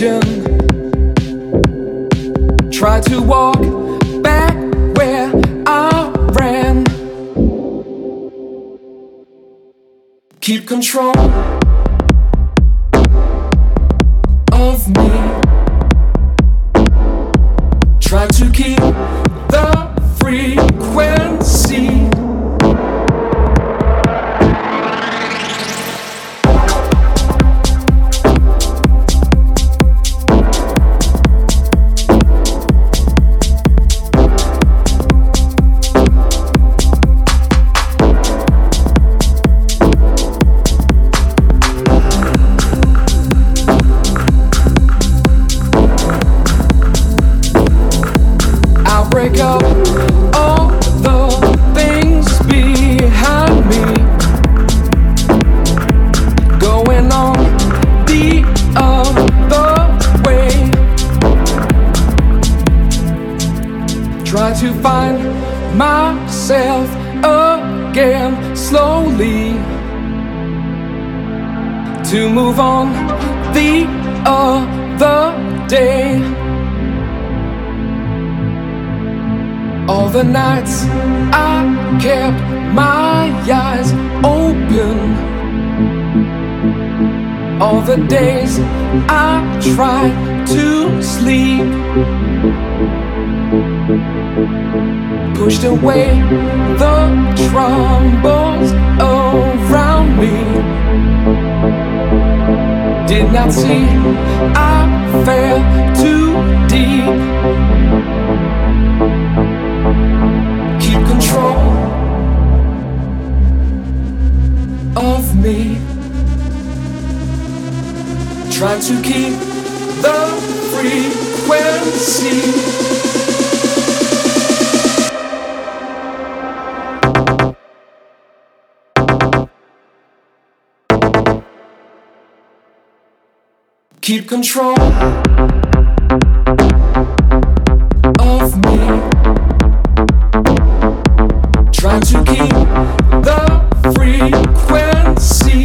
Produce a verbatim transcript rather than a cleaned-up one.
vision. Try to walk back where I ran. Keep control of me. Try to keep the frequency. Break up all the things behind me, going on the other way. Try to find myself again slowly, to move on the other day. All the nights I kept my eyes open, all the days I tried to sleep, pushed away the troubles around me. Did not see I fell too deep. Keep control of me. Try to keep the frequency. Keep control of me. Try to keep the frequency.